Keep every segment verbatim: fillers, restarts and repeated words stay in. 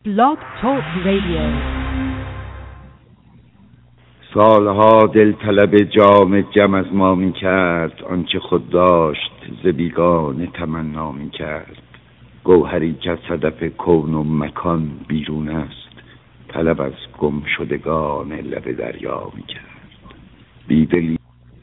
Blog Talk Radio. سالها دل طلب جام جم از ما می کرد، آنچه خود داشت ز بیگانه تمنا می کرد. گوهری که از صدف کون و مکان بیرون است، طلب از گم شدگان لب دریا می کرد. بیدلی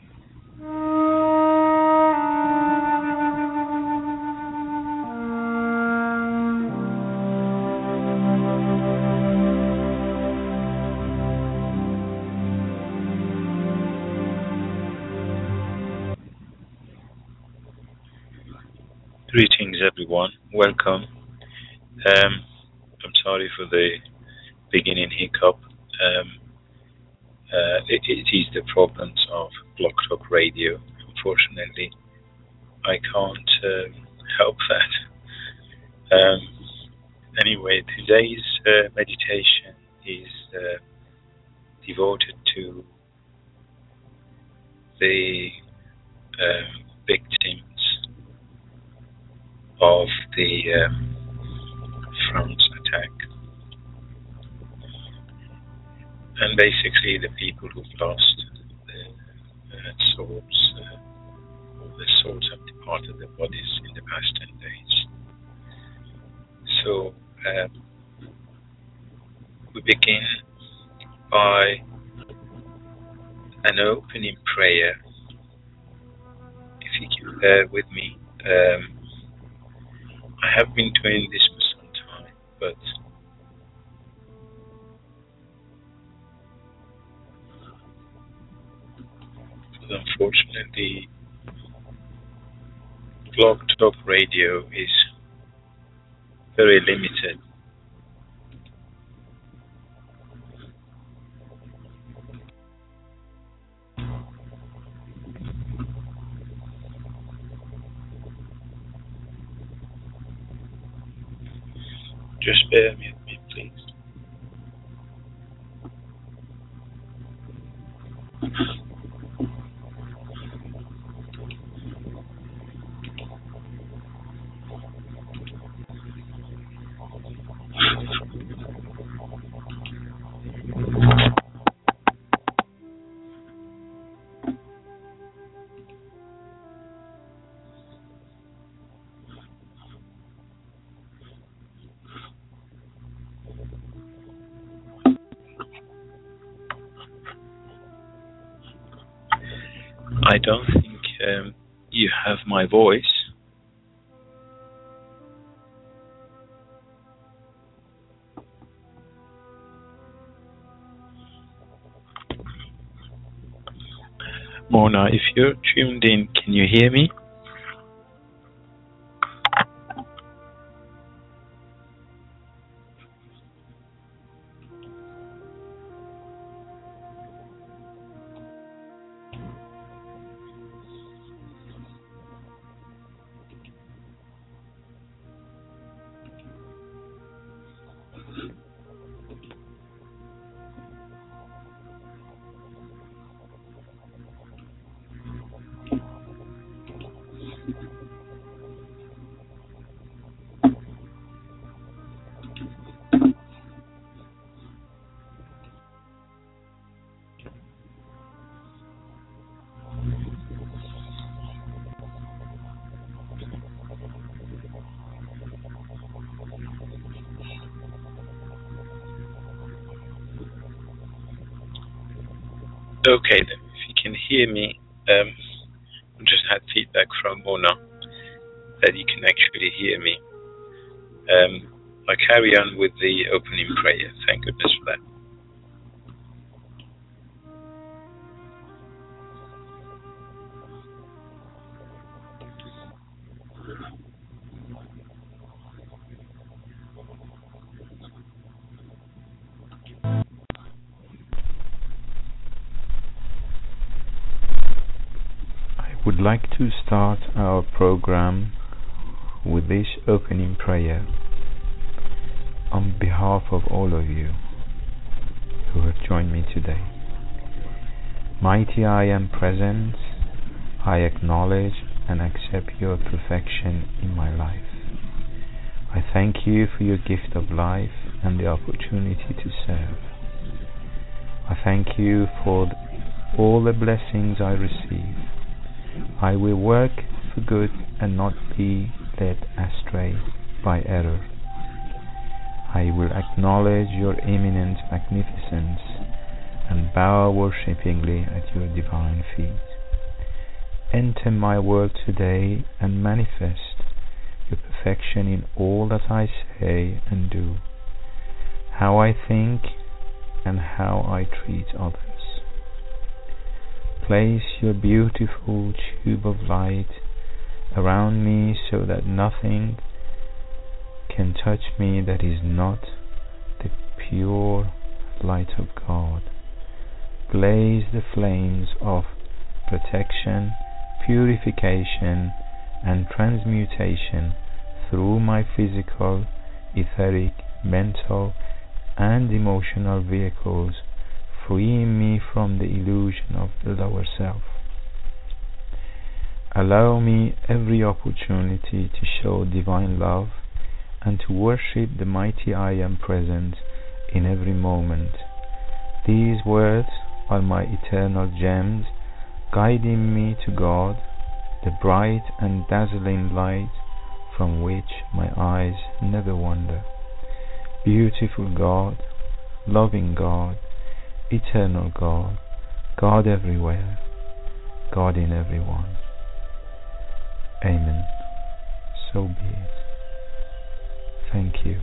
Greetings everyone, welcome. Um, I'm sorry for the beginning hiccup. Um, uh, it, it is the problems of Blog Talk Radio. Unfortunately, I can't uh, help that. Um, anyway, today's uh, meditation is uh, devoted to the um, victims of the um, France attack, and basically the people who've lost their uh, souls, uh, or their souls have departed their bodies in the past ten days. So um, we begin by an opening prayer. If you can bear with me. Um, I have been doing this for some time, but unfortunately, Blog Talk Radio is very limited. Just bear with me, please. I don't think um, you have my voice. Mona, if you're tuned in, can you hear me? Okay then, if you can hear me, um, I just had feedback from Mona that you can actually hear me. Um, I carry on with the opening prayer. Thank goodness for that. Would like to start our program with this opening prayer on behalf of all of you who have joined me today. Mighty I Am Presence, I acknowledge and accept your perfection in my life. I thank you for your gift of life and the opportunity to serve. I thank you for all the blessings I receive. I will work for good and not be led astray by error. I will acknowledge your eminent magnificence and bow worshippingly at your divine feet. Enter my world today and manifest your perfection in all that I say and do, how I think and how I treat others. Place your beautiful tube of light around me so that nothing can touch me that is not the pure light of God. Blaze the flames of protection, purification, and transmutation through my physical, etheric, mental, and emotional vehicles, freeing me from the illusion of the lower self. Allow me every opportunity to show divine love and to worship the mighty I Am present in every moment. These words are my eternal gems, guiding me to God, the bright and dazzling light from which my eyes never wander. Beautiful God, loving God, eternal God, God everywhere, God in everyone. Amen. So be it. Thank you.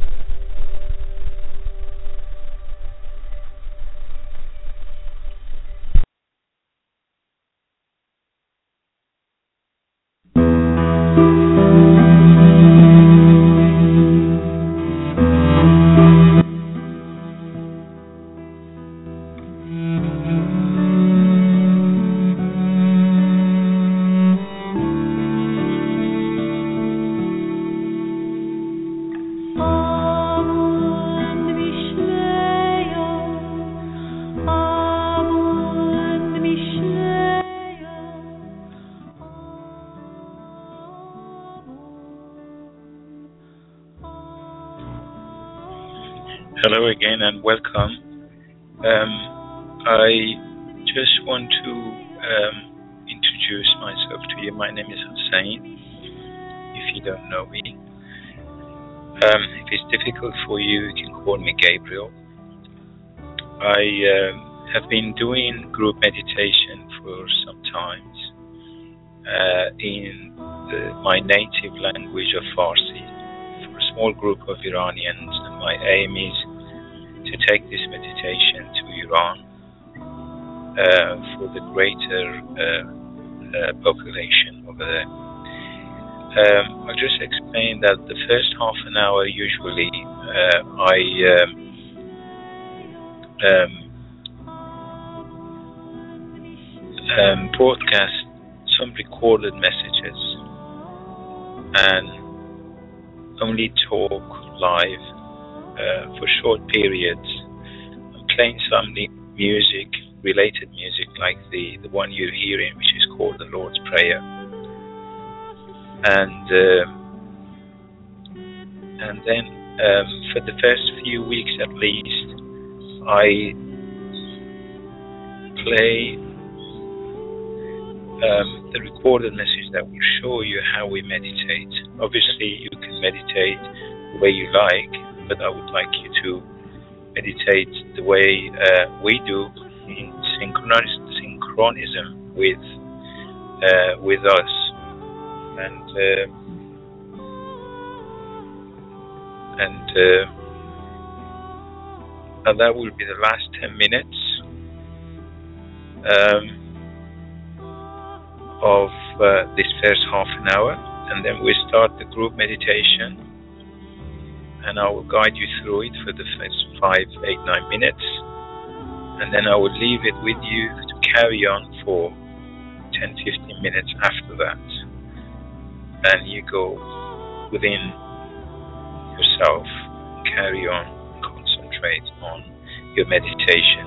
Hello again and welcome. Um, I just want to um, introduce myself to you. My name is Hussein, if you don't know me. Um, if it's difficult for you, you can call me Gabriel. I uh, have been doing group meditation for some time uh, in the, my native language of Farsi for a small group of Iranians, and my aim is to take this meditation to Iran uh, for the greater uh, uh, population over there. Um, I'll just explain that the first half an hour usually uh, I um, um, um, broadcast some recorded messages and only talk live Uh, for short periods. I'm playing some music, related music, like the, the one you're hearing, which is called the Lord's Prayer. And uh, and then um, for the first few weeks at least, I play um, the recorded message that will show you how we meditate. Obviously, you can meditate the way you like, but I would like you to meditate the way uh, we do, in synchronis- synchronism with uh, with us, and uh, and uh, and that will be the last ten minutes um, of uh, this first half an hour, and then we start the group meditation. And I will guide you through it for the first five, eight, nine minutes. And then I will leave it with you to carry on for ten, fifteen minutes after that. And you go within yourself, carry on, concentrate on your meditation.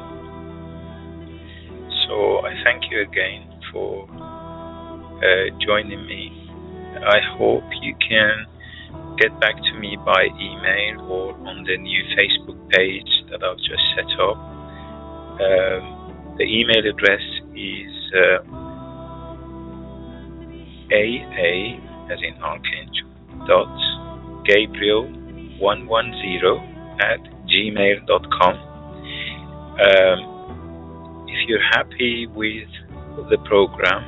So I thank you again for uh, joining me. I hope you can get back to me by email or on the new Facebook page that I've just set up. Um, the email address is uh, aa, as in Archangel, dot Gabriel one one zero at gmail dot com. Um, if you're happy with the program,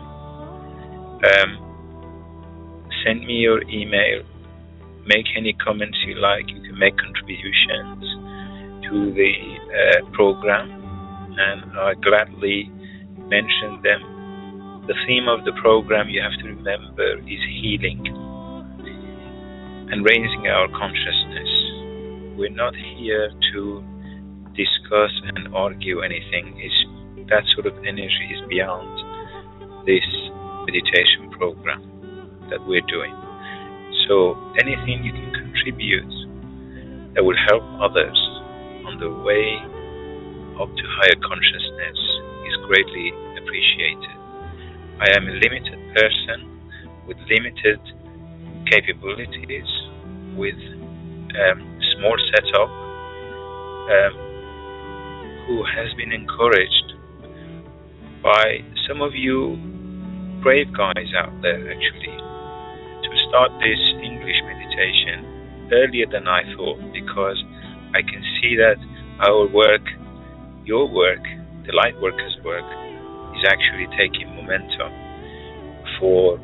um, send me your email. Make any comments you like. You can make contributions to the uh, program, and I gladly mention them. The theme of the program, you have to remember, is healing and raising our consciousness. We're not here to discuss and argue anything. It's, that sort of energy is beyond this meditation program that we're doing. So anything you can contribute that will help others on the way up to higher consciousness is greatly appreciated. I am a limited person with limited capabilities, with um, small setup, um, who has been encouraged by some of you brave guys out there actually to start this English meditation earlier than I thought, because I can see that our work, your work, the Lightworkers' work, is actually taking momentum for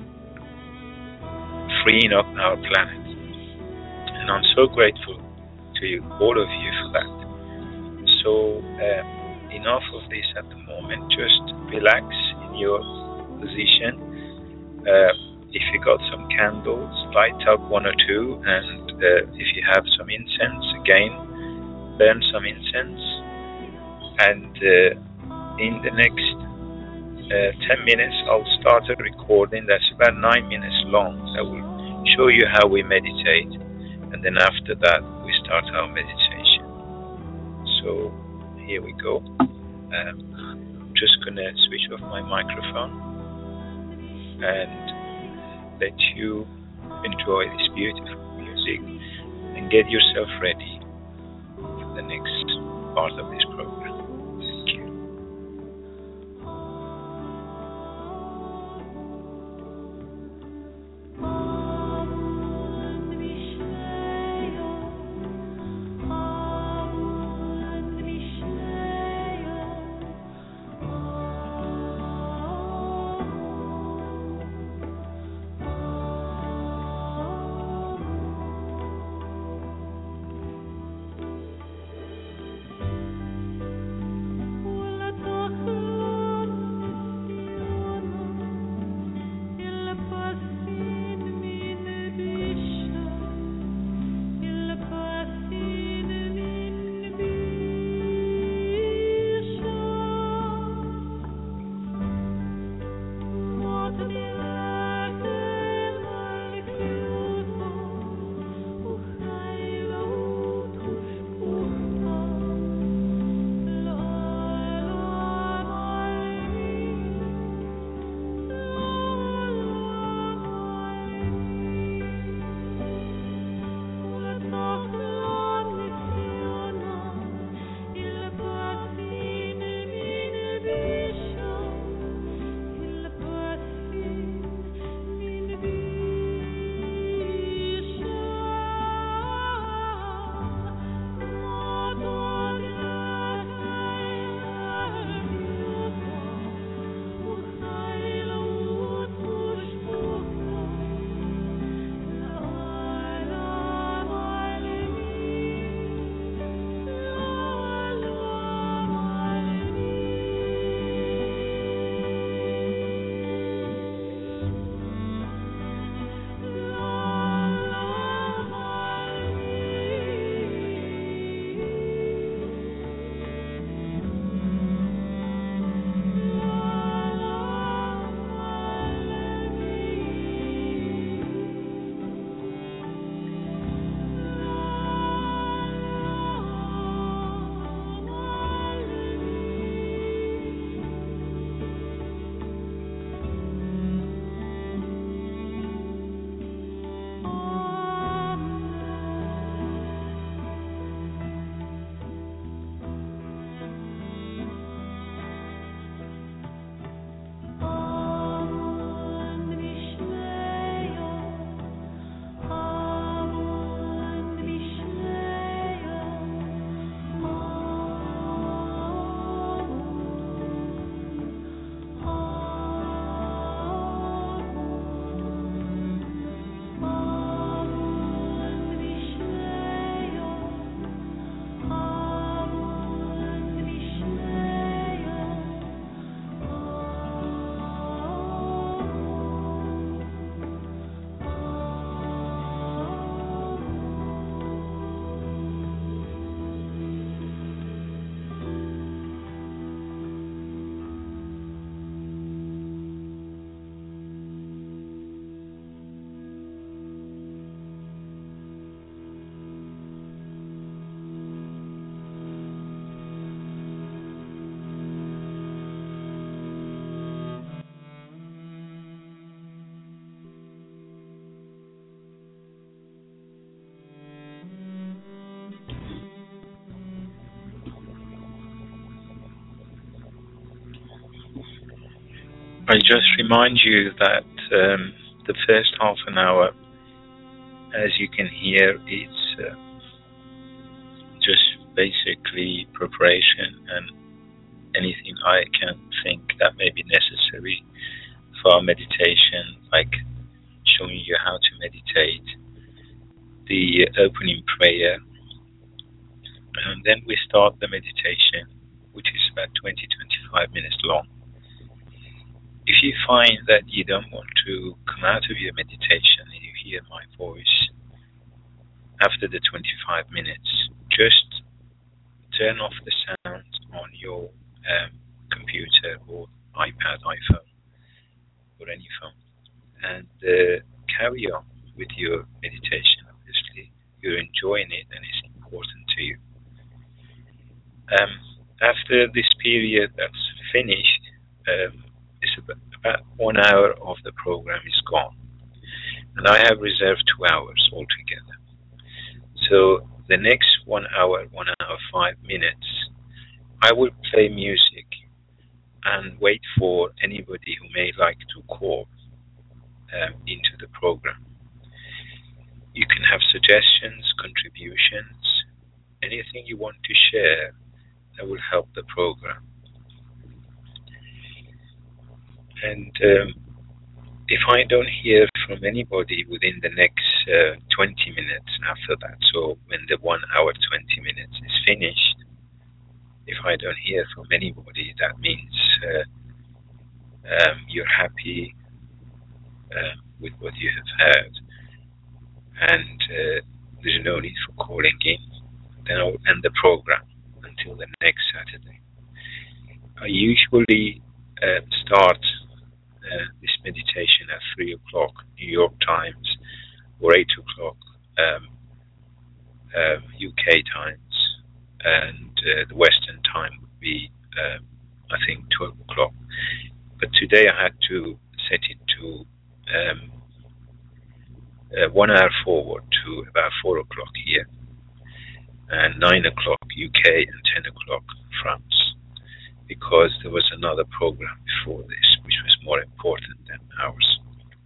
freeing up our planet. And I'm so grateful to you, all of you, for that. So um, enough of this at the moment. Just relax in your position. Uh, if you got some candles, light up one or two, and uh, if you have some incense, again, burn some incense. And uh, in the next uh, ten minutes, I'll start a recording that's about nine minutes long that will show you how we meditate, and then after that, we start our meditation. So here we go. Um, I'm just gonna switch off my microphone and let you enjoy this beautiful music and get yourself ready for the next part of this program. Thank you. I just remind you that um, the first half an hour, as you can hear, it's uh, just basically preparation and anything I can think that may be necessary for our meditation, like showing you how to meditate, the opening prayer, and then we start the meditation, which is about twenty to twenty-five minutes long. If you find that you don't want to come out of your meditation and you hear my voice after the twenty-five minutes, just turn off the sound on your um, computer or iPad, iPhone, or any phone, and uh, carry on with your meditation. Obviously, you're enjoying it and it's important to you. Um, after this period that's finished, um, it's about, about one hour of the program is gone, and I have reserved two hours altogether. So the next one hour, one hour, five minutes, I will play music and wait for anybody who may like to call um, into the program. You can have suggestions, contributions, anything you want to share that will help the program. And um, if I don't hear from anybody within the next uh, twenty minutes after that, so when the one hour, twenty minutes is finished, if I don't hear from anybody, that means uh, um, you're happy uh, with what you have heard, and uh, there's no need for calling in. Then I'll end the program until the next Saturday. I usually uh, start uh, this meditation at three o'clock New York times, or eight o'clock um, uh, U K times, and uh, the Western time would be, uh, I think, twelve o'clock. But today I had to set it to um, uh, one hour forward to about four o'clock here, and nine o'clock U K and ten o'clock France, because there was another program before this which was more important than ours.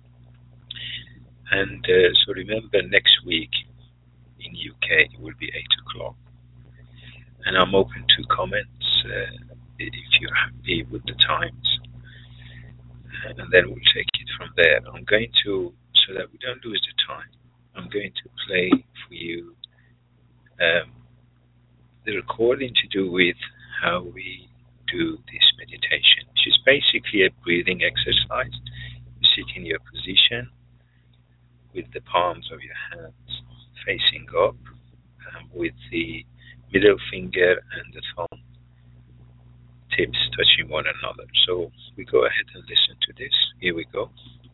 And uh, so remember, next week in U K it will be eight o'clock. And I'm open to comments uh, if you're happy with the times. And then we'll take it from there. I'm going to, so that we don't lose the time, I'm going to play for you um, the recording to do with how we do this meditation, which is basically a breathing exercise. You sit in your position with the palms of your hands facing up, um, with the middle finger and the thumb tips touching one another. So we go ahead and listen to this. Here we go.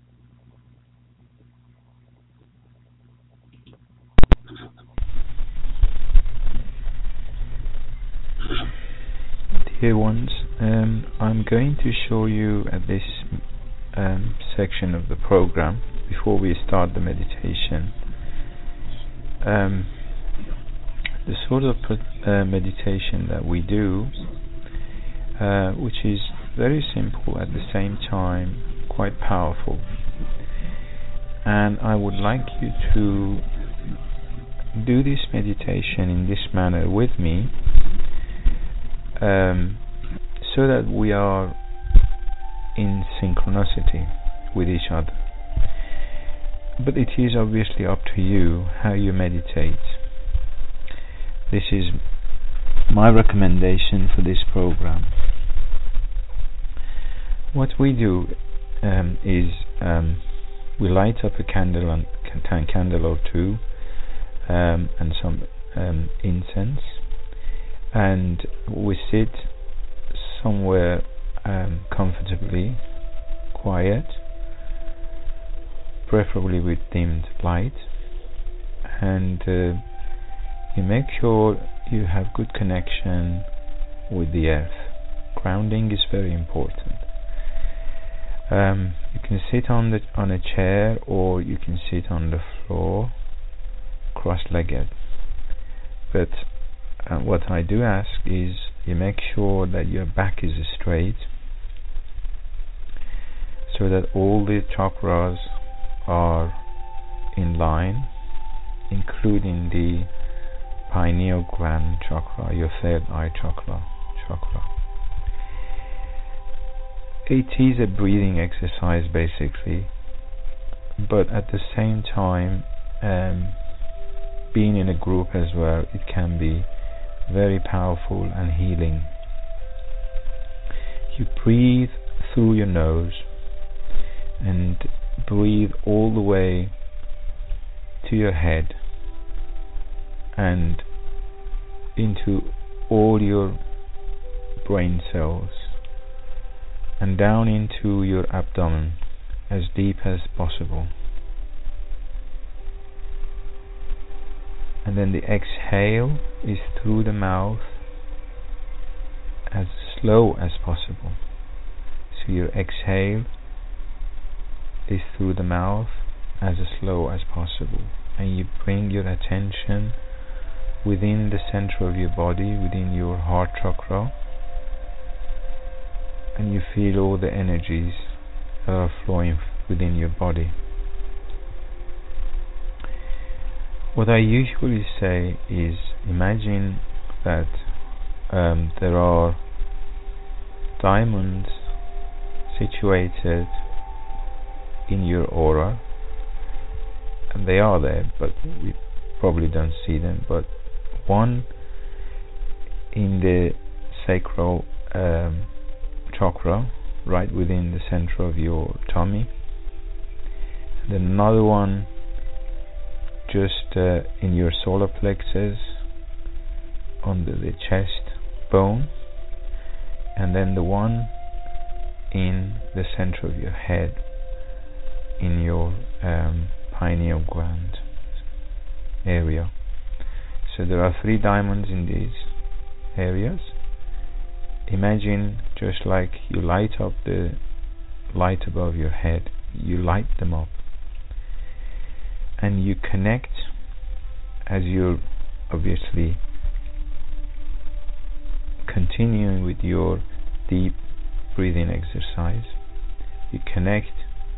Dear ones, um, I'm going to show you at this um, section of the program, before we start the meditation, um, the sort of uh, meditation that we do, uh, which is very simple at the same time quite powerful. And I would like you to do this meditation in this manner with me, um, so that we are in synchronicity with each other. But it is obviously up to you how you meditate. This is my recommendation for this program. What we do um, is um, we light up a candle, on, a candle or two, um, and some um, incense, and we sit somewhere um, comfortably, quiet, preferably with dimmed light, and uh, you make sure you have good connection with the earth. Grounding is very important. Um, you can sit on the on a chair, or you can sit on the floor, cross-legged. But uh, what I do ask is you make sure that your back is straight, so that all the chakras are in line, including the pineal gland chakra, your third eye chakra. chakra. It is a breathing exercise basically, but at the same time, um, being in a group as well, it can be very powerful and healing. You breathe through your nose and breathe all the way to your head and into all your brain cells and down into your abdomen as deep as possible. And then the exhale is through the mouth as slow as possible. So your exhale is through the mouth as slow as possible, and you bring your attention within the center of your body, within your heart chakra, and you feel all the energies that are flowing within your body. What I usually say is, imagine that um, there are diamonds situated in your aura, and they are there, but we probably don't see them. But one in the sacral um, chakra, right within the center of your tummy, and then another one just uh, in your solar plexus, under the chest bone, and then the one in the center of your head, in your um, pineal gland area. So there are three diamonds in these areas. Imagine just like you light up the light above your head, you light them up, and you connect as you're obviously continuing with your deep breathing exercise. You connect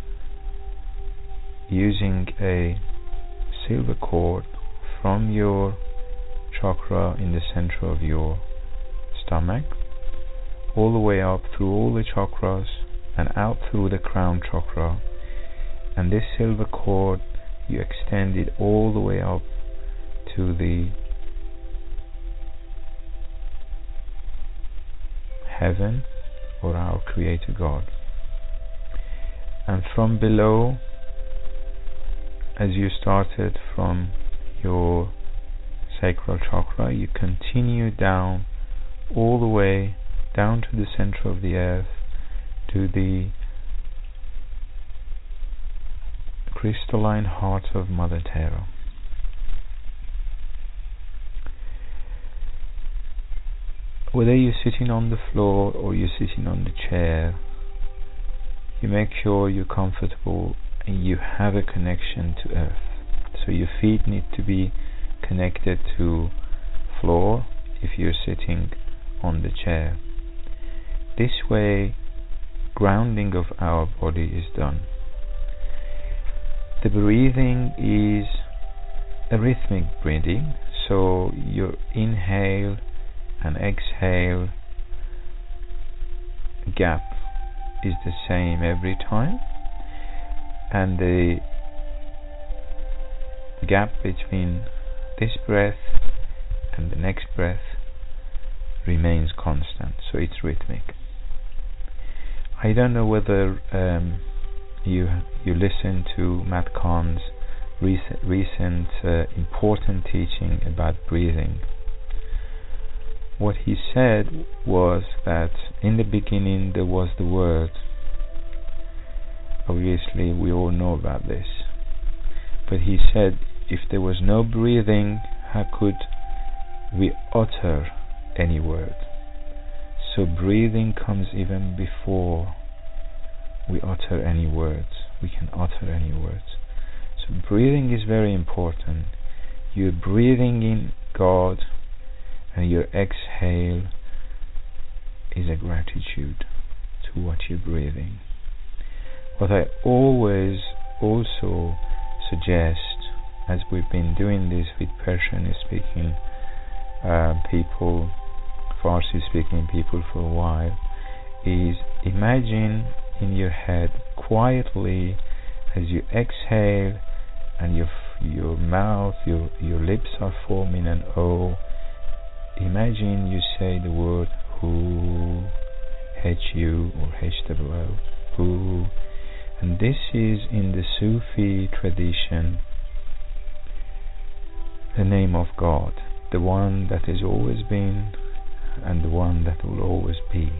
using a silver cord from your chakra in the center of your stomach all the way up through all the chakras and out through the crown chakra, and this silver cord you extend it all the way up to the heaven or our Creator God, and from below, as you started from your sacral chakra, you continue down all the way down to the center of the earth, to the crystalline heart of Mother Terra. Whether you're sitting on the floor or you're sitting on the chair, you make sure you're comfortable and you have a connection to earth. So your feet need to be connected to floor if you're sitting on the chair. This way, grounding of our body is done. The breathing is a rhythmic breathing, so your inhale and exhale gap is the same every time, and the gap between this breath and the next breath remains constant, so it's rhythmic. I don't know whether um, you you listen to Matt Kahn's recent, recent uh, important teaching about breathing. What he said was that in the beginning there was the Word. Obviously we all know about this, but he said if there was no breathing, how could we utter any word? So breathing comes even before we utter any words. We can utter any words. So breathing is very important. You're breathing in God, and your exhale is a gratitude to what you're breathing. What I always also suggest, as we've been doing this with Persian speaking uh, people, Farsi speaking people for a while, is imagine in your head quietly as you exhale and your your mouth, your your lips are forming an O. Imagine you say the word Hu, H U or H W O, Hu, and this is in the Sufi tradition the name of God, the one that has always been and the one that will always be.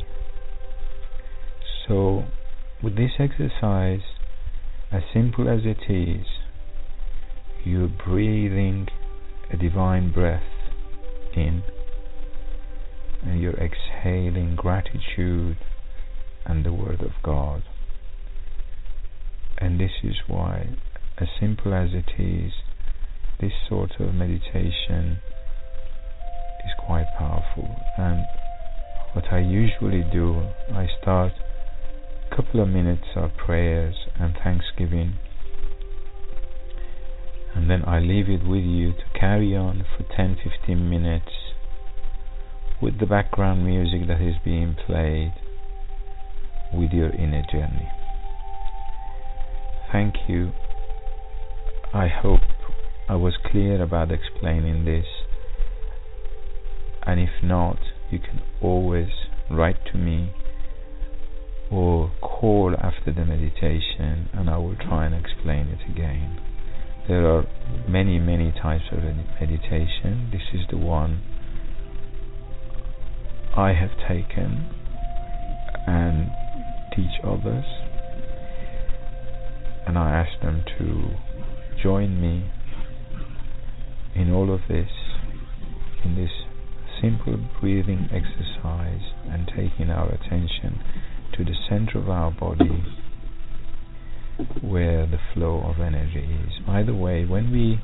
So with this exercise, as simple as it is, you're breathing a divine breath in and you're exhaling gratitude and the word of God. And this is why, as simple as it is, this sort of meditation is quite powerful. And what I usually do, I start a couple of minutes of prayers and thanksgiving, and then I leave it with you to carry on for ten to fifteen minutes with the background music that is being played with your inner journey. Thank you. I hope I was clear about explaining this, and if not, you can always write to me or call after the meditation and I will try and explain it again. There are many many types of meditation. This is the one I have taken and teach others, and I ask them to join me in all of this, in this simple breathing exercise and taking our attention to the center of our body where the flow of energy is. By the way, when we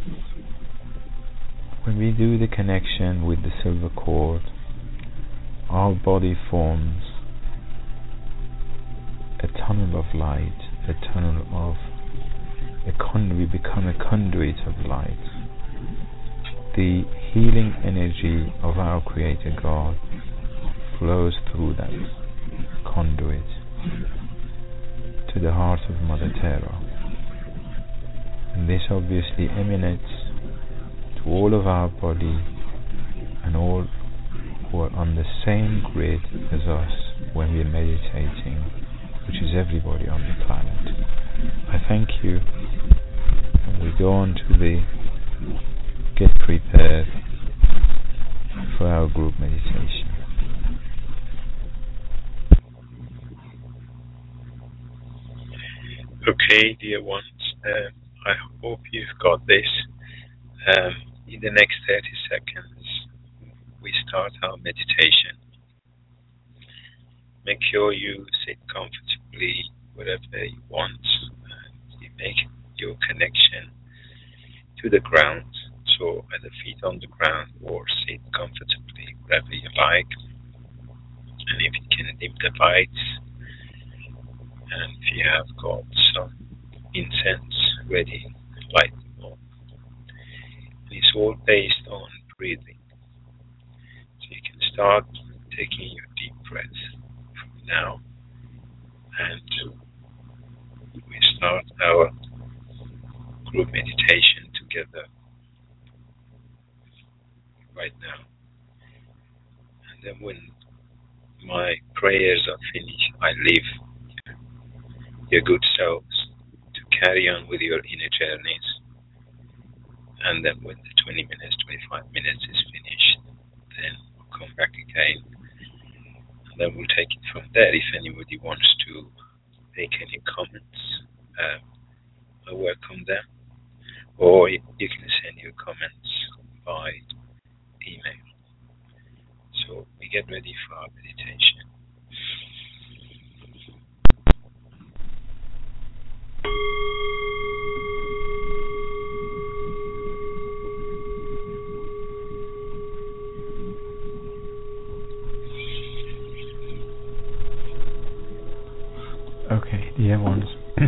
when we do the connection with the silver cord, our body forms a tunnel of light, a tunnel of a con- we become a conduit of light. The healing energy of our Creator God flows through that conduit to the heart of Mother Terra, and this obviously emanates to all of our body and all who are on the same grid as us when we're meditating, which is everybody on the planet. I thank you, and we go on to the get prepared for our group meditation. Okay, dear ones, uh, I hope you've got this. Um, in the next thirty seconds, we start our meditation. Make sure you sit comfortably wherever you want, and you make your connection to the ground, so either feet on the ground or sit comfortably wherever you like. And if you can dim the lights, and if you have got some incense ready, light them up. And it's all based on breathing. So you can start taking your deep breath from now, and we start our group meditation together right now. And then when my prayers are finished, I leave your good selves to carry on with your inner journeys. And then when the twenty minutes, twenty-five minutes is finished, then we'll come back again. And then we'll take it from there. If anybody wants to make any comments, um, I welcome them. Or you can send your comments by email. So we get ready for our meditation. Okay, dear ones,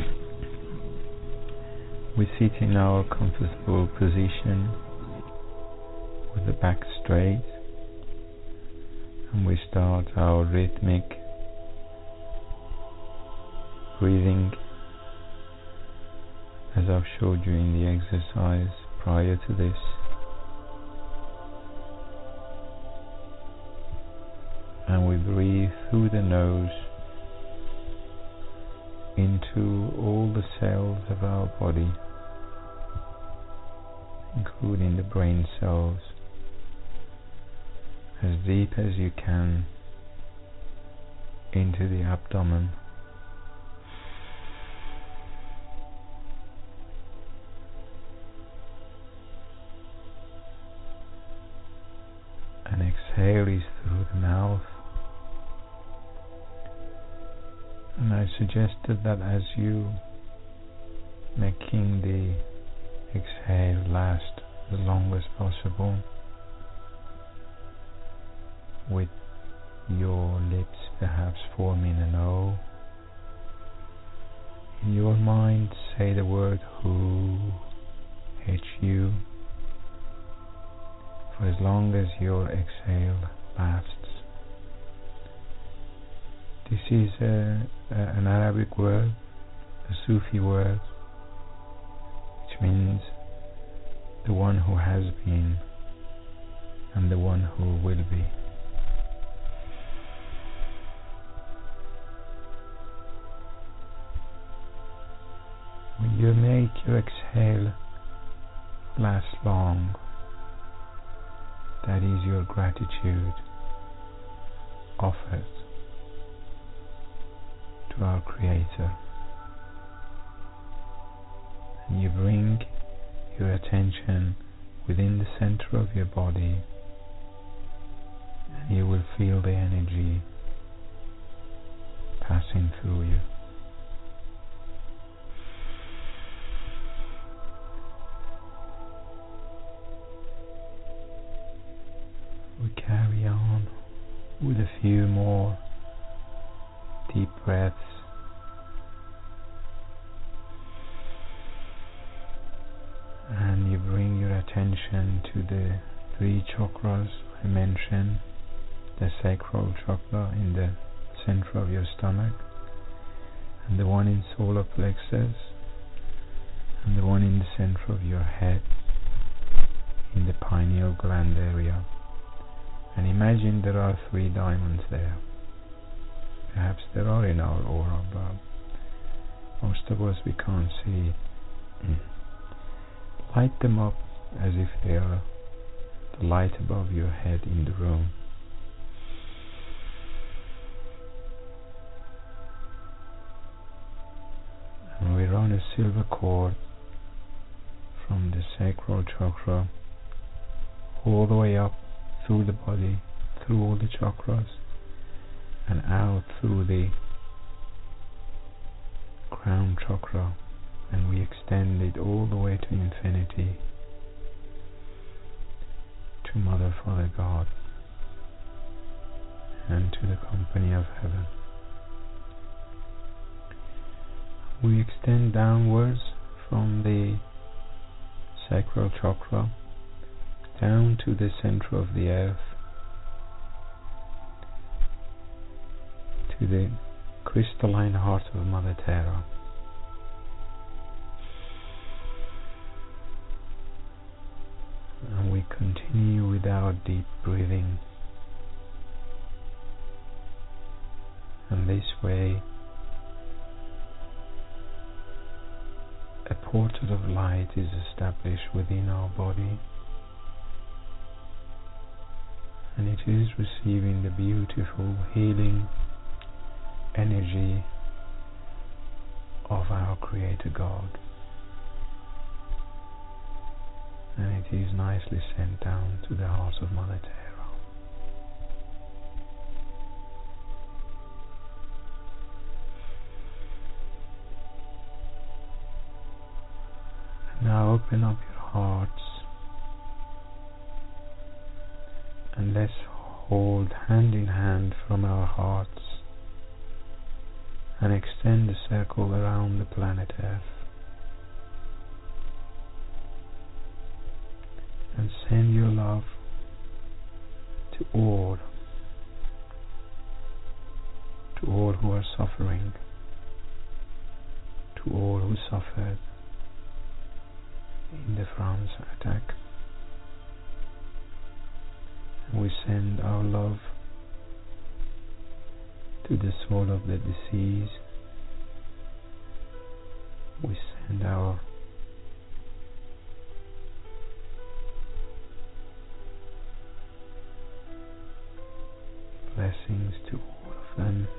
we sit in our comfortable position with the back straight, and we start our rhythmic breathing as I've showed you in the exercise prior to this. And we breathe through the nose into all the cells of our body, including the brain cells, as deep as you can into the abdomen. And exhale is through the mouth. And I suggested that as you making the exhale last the longest possible, with your lips perhaps forming an O, in your mind say the word who, H U, for as long as your exhale lasts. This is a, a, an Arabic word, a Sufi word, which means the one who has been and the one who will be. When you make your exhale last long, that is your gratitude offered to our Creator. And you bring your attention within the center of your body, and you will feel the energy passing through you. We carry on with a few more deep breaths. And you bring your attention to the three chakras I mentioned, the sacral chakra in the center of your stomach, and the one in solar plexus, and the one in the center of your head in the pineal gland area. And imagine there are three diamonds there. Perhaps there are in our aura, but most of us we can't see. Light them up as if they are the light above your head in the room. And we run a silver cord from the sacral chakra all the way up through the body, through all the chakras, and out through the crown chakra, and we extend it all the way to infinity, to Mother, Father, God, and to the company of heaven. We extend downwards from the sacral chakra down to the center of the earth, to the crystalline heart of Mother Terra. And we continue with our deep breathing. And this way, a portal of light is established within our body, and it is receiving the beautiful healing energy of our Creator God, and it is nicely sent down to the heart of Mother Terra. Now open up your hearts, and let's hold hand in hand from our hearts and extend the circle around the planet Earth, and send your love to all, to all who are suffering, to all who suffered in the France attack. And we send our love to the soul of the deceased. We send our blessings to all of them.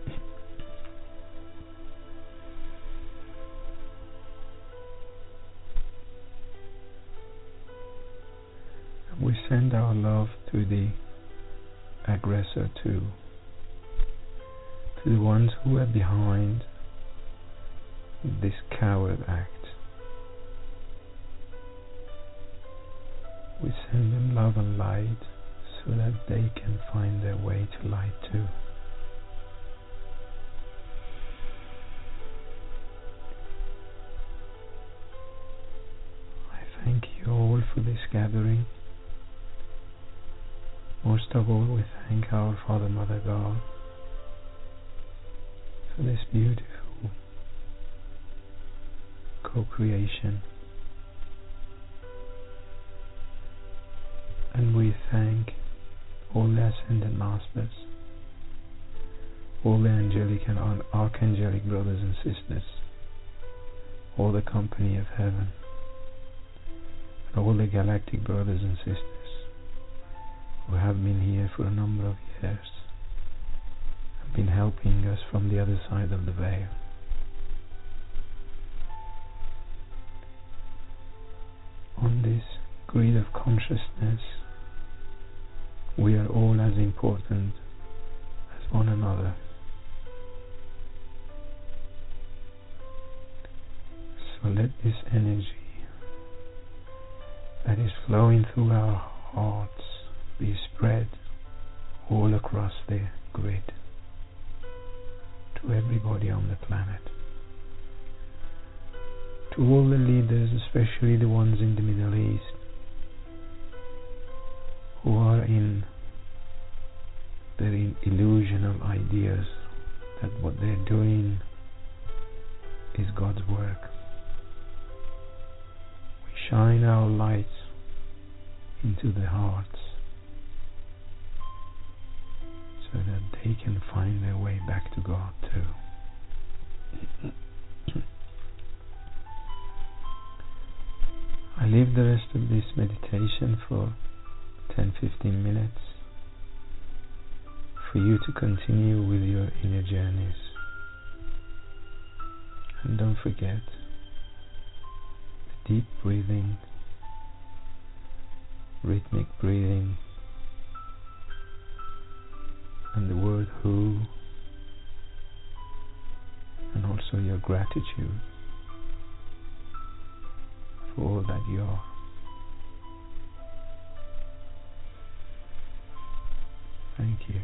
And we send our love to the aggressor too, to the ones who are behind this coward act. We send them love and light so that they can find their way to light too. I thank you all for this gathering. Most of all, we thank our Father, Mother God for this beautiful co-creation, and we thank all the Ascended Masters, all the angelic and archangelic brothers and sisters, all the company of heaven, and all the galactic brothers and sisters who have been here for a number of years, have been helping us from the other side of the veil. On this grid of consciousness, we are all as important as one another. So let this energy that is flowing through our hearts be spread all across the grid to everybody on the planet, to all the leaders, especially the ones in the Middle East, who are in their illusional ideas that what they're doing is God's work. We shine our lights into their hearts so that they can find their way back to God too. I leave the rest of this meditation for ten to fifteen minutes for you to continue with your inner journeys. And don't forget the deep breathing, rhythmic breathing, and the word who, and also your gratitude for all that you are. Thank you.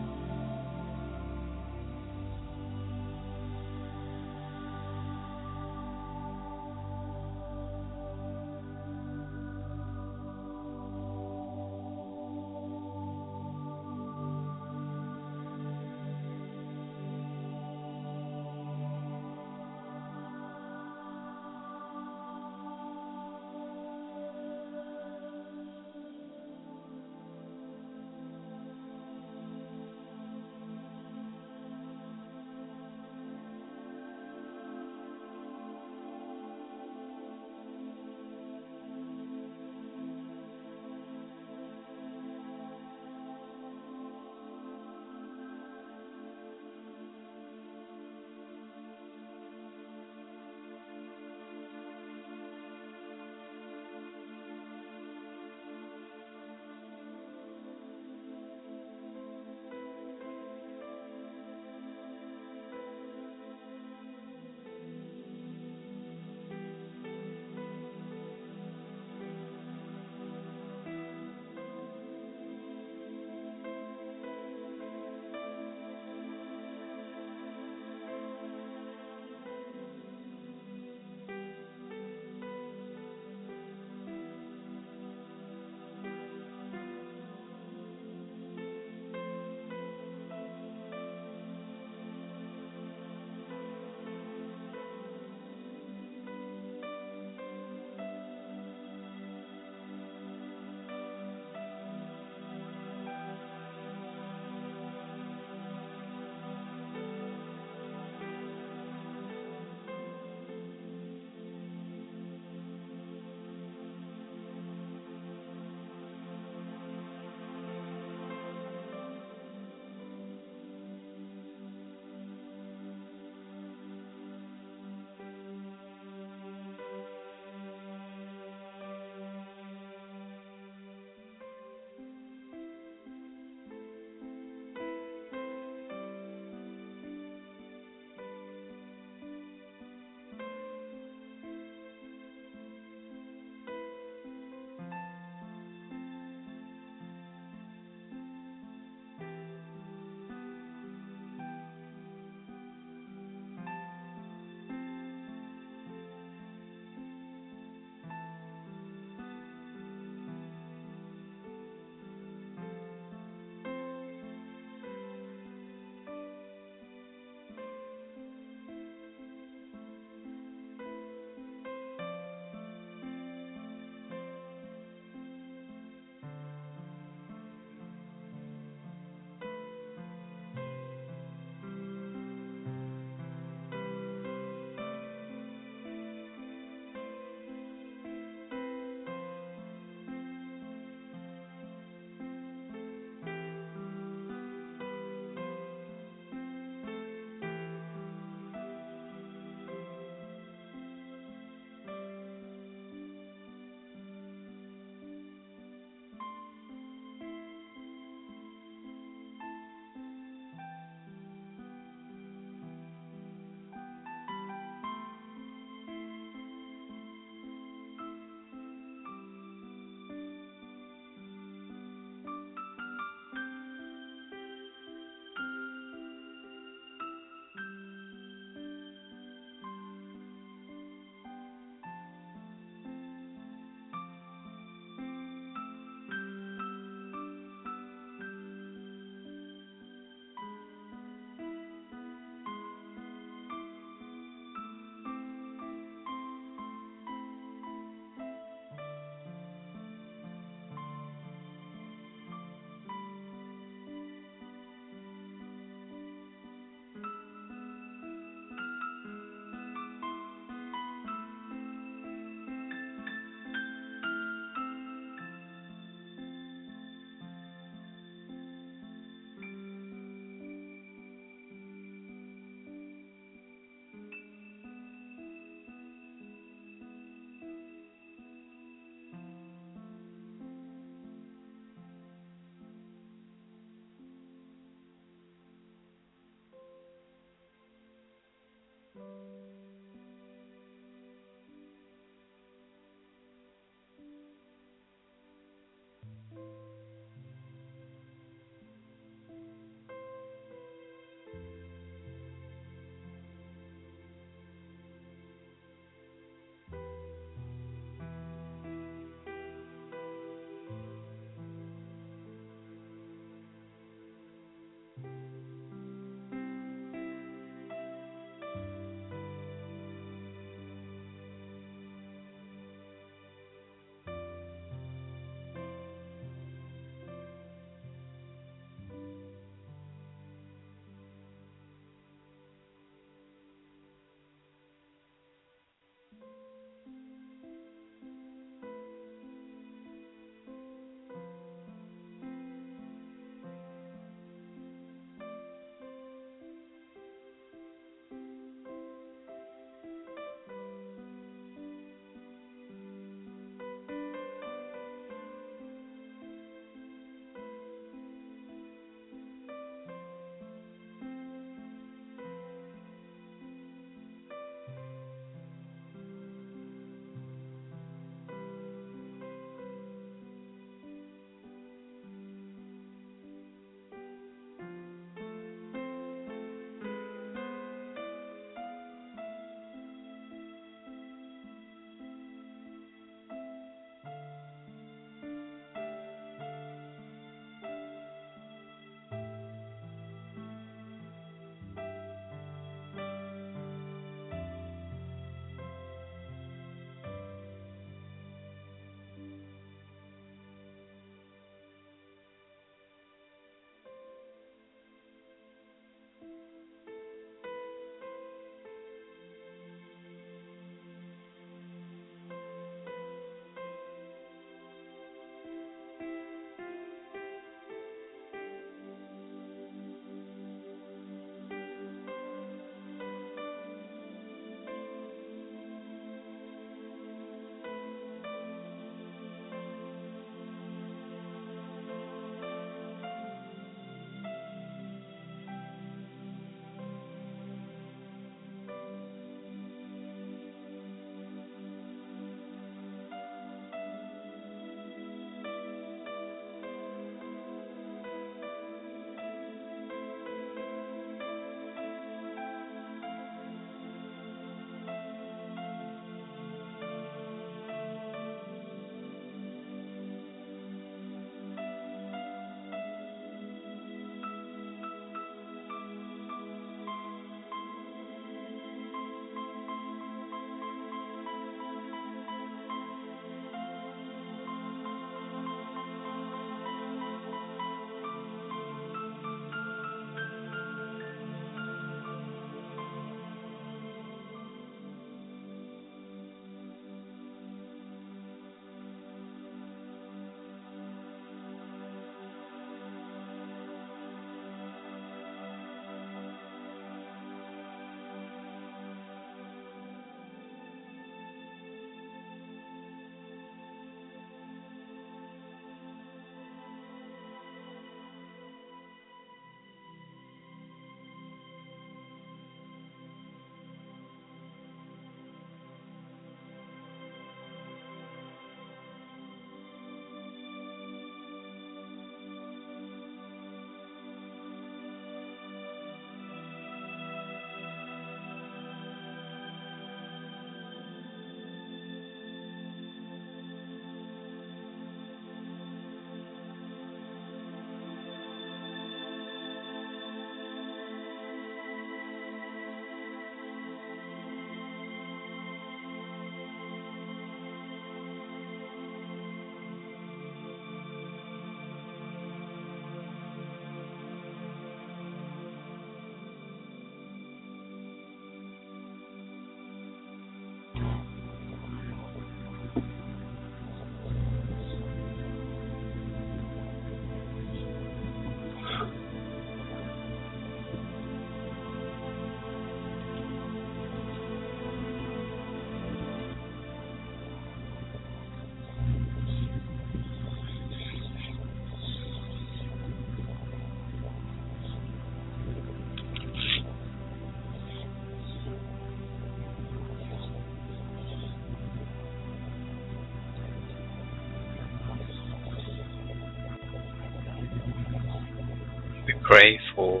pray for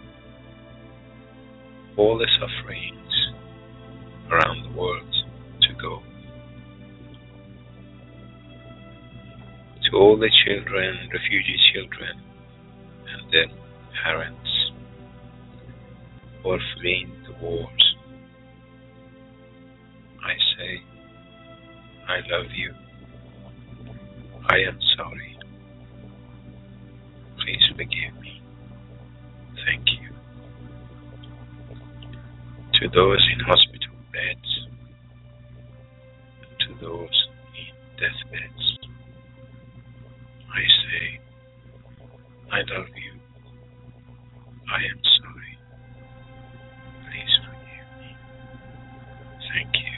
all the sufferings around the world to go, to all the children, refugee children, and their parents who are fleeing the wars. I say, I love you. I am sorry. Please forgive me. Thank you. To those in hospital beds, to those in deathbeds, I say, I love you. I am sorry. Please forgive me. Thank you.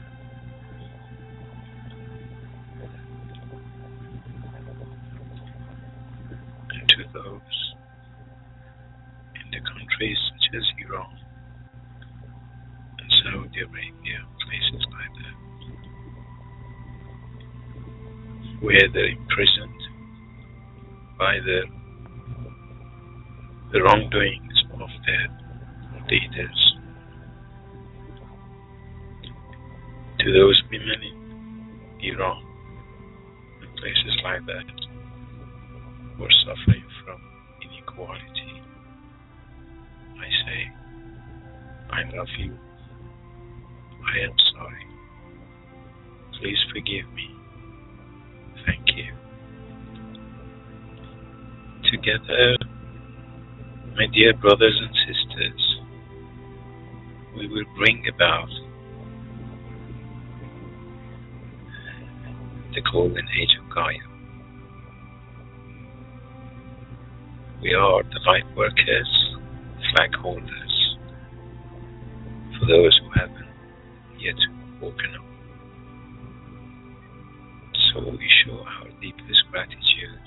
And to those in the countries such as Iran and Saudi Arabia, places like that, where they're imprisoned by the, the wrongdoings of their leaders, to those women in Iran and places like that who are suffering from inequality, I say, I love you. I am sorry. Please forgive me. Thank you. Together, my dear brothers and sisters, we will bring about the golden age of Gaia. We are the light workers, flag holders, for those who haven't yet woken up. So we show our deepest gratitude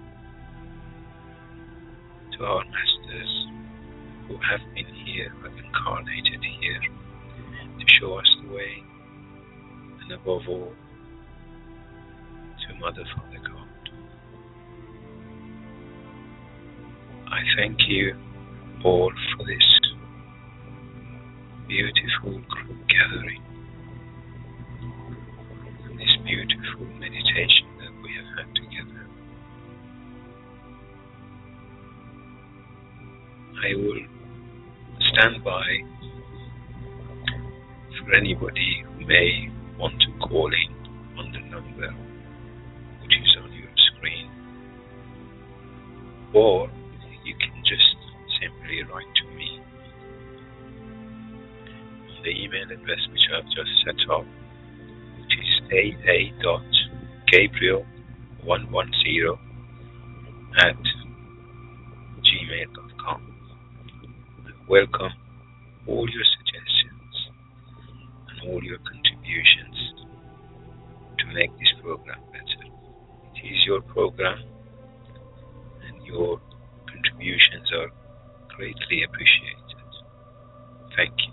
to our masters who have been here, who have incarnated here to show us the way, and above all, to Mother, Father, God. I thank you all for this beautiful group gathering and this beautiful meditation that we have had together. I will stand by for anybody who may want to call in on the number which is on your screen, or you can just simply write to me on the email address which I've just set up, which is a a dot gabriel one one zero at gmail dot com. Welcome all your suggestions and all your contributions to make this program better. It is your program, and your contributions are greatly appreciated. Thank you.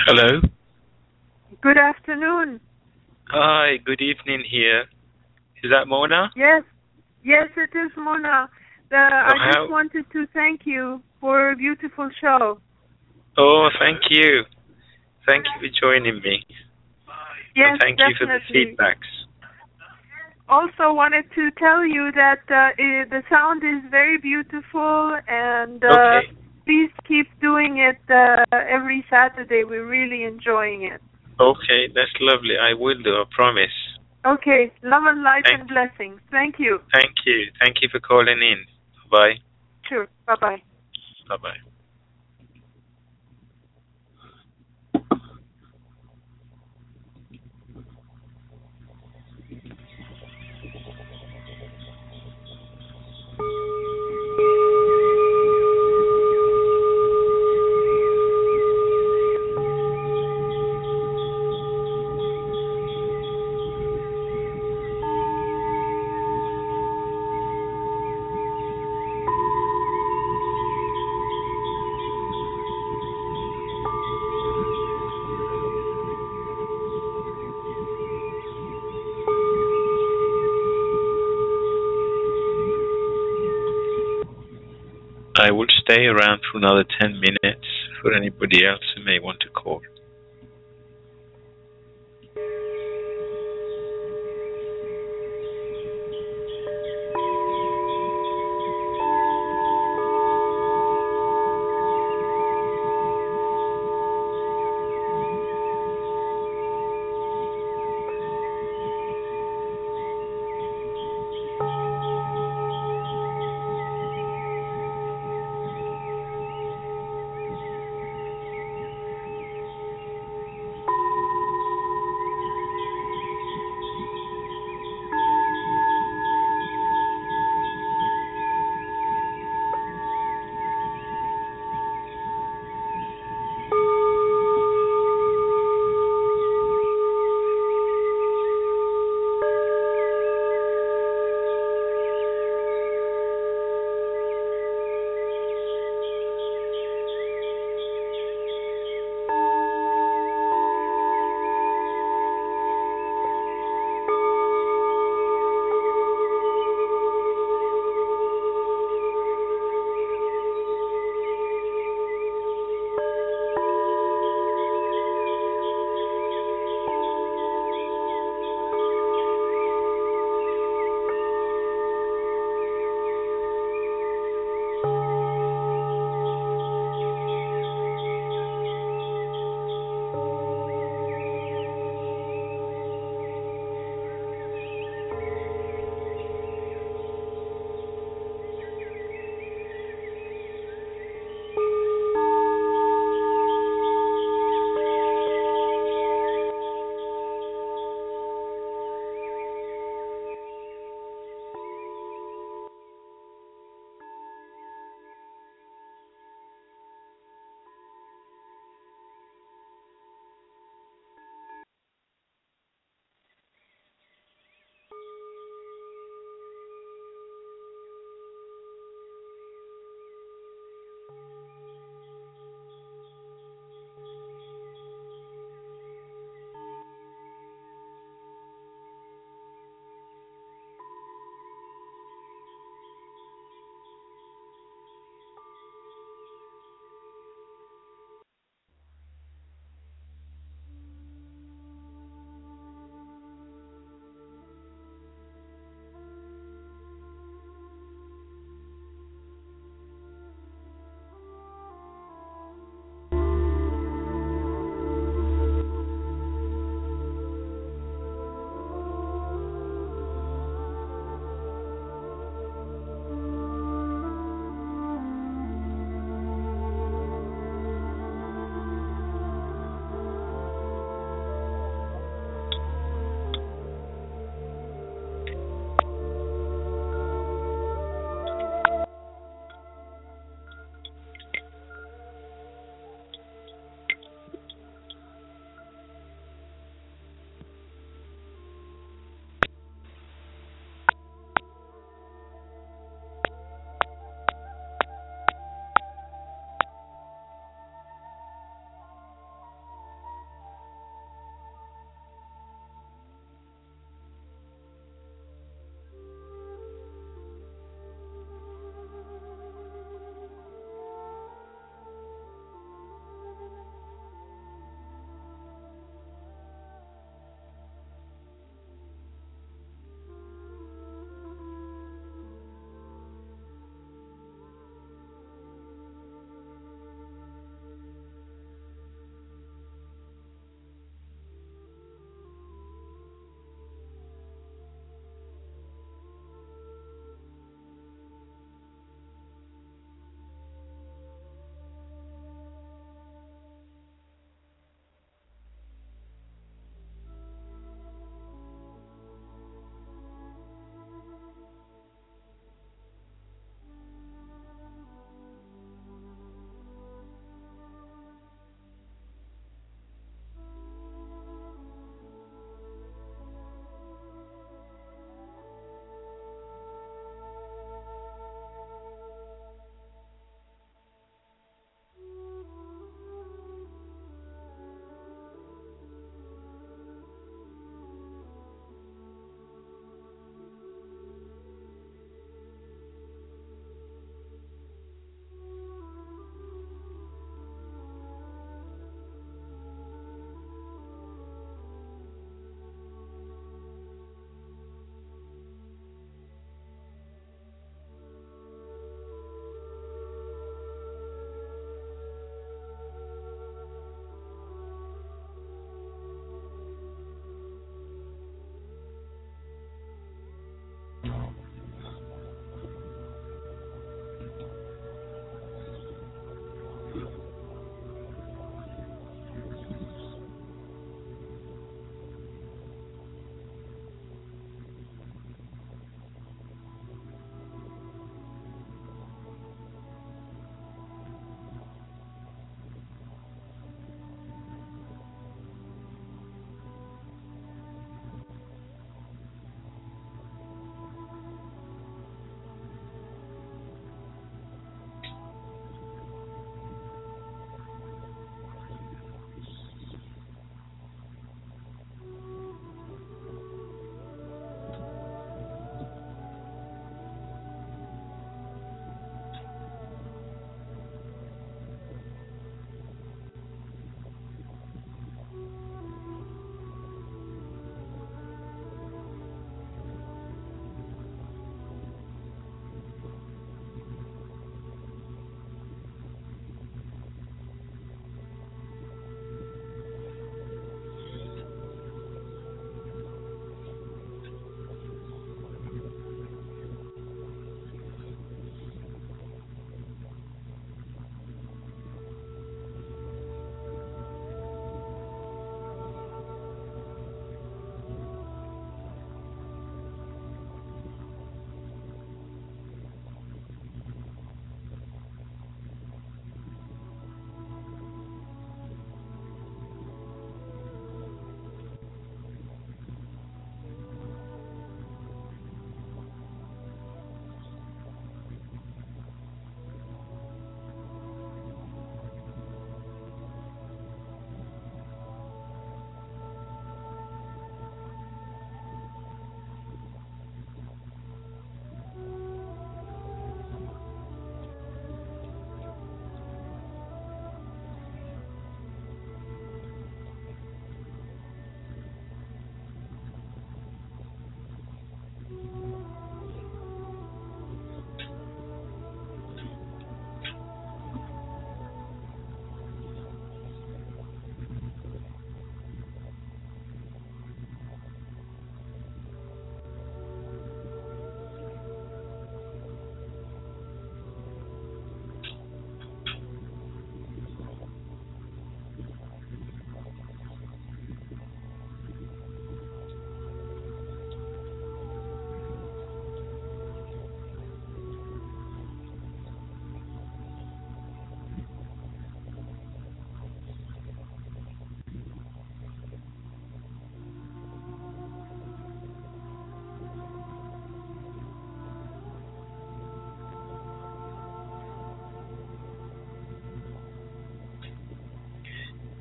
Hello. Good afternoon. Hi, good evening here. Is that Mona? Yes, yes, it is Mona. The, I how- just wanted to thank you for a beautiful show. Oh, thank you. Thank you for joining me. Yes, And thank you for the definitely. feedbacks. Also wanted to tell you that uh, i the sound is very beautiful, and uh, Okay. please keep doing it uh, every Saturday. We're really enjoying it. Okay, that's lovely. I will do, I promise. Okay, love and light Thank- and blessings. Thank you. Thank you. Thank you for calling in. Bye. Sure. Bye-bye. Bye-bye. I will stay around for another ten minutes for anybody else who may want to call.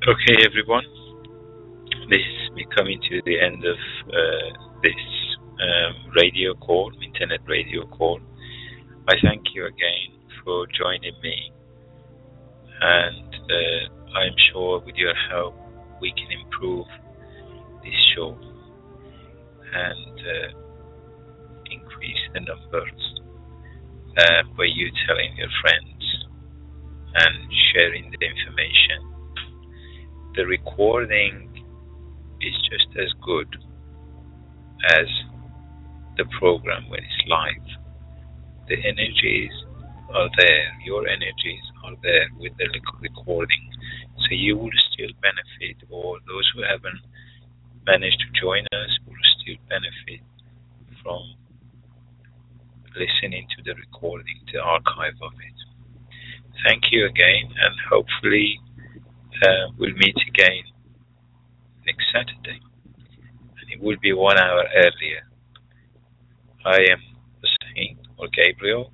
Okay, everyone. This is me coming to the end of uh, this um, radio call, internet radio call. I thank you again for joining me, and uh, I'm sure with your help we can improve this show and uh, increase the numbers uh, by you telling your friends and sharing the information. The recording is just as good as the program when it's live. The energies are there, your energies are there with the recording, so you will still benefit, or those who haven't managed to join us will still benefit from listening to the recording, the archive of it. Thank you again, and hopefully uh, we'll meet again next Saturday, and it will be one hour earlier. I am the Saint, or Gabriel,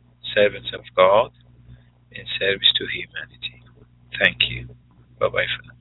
servant of God in service to humanity. Thank you. Bye-bye for now.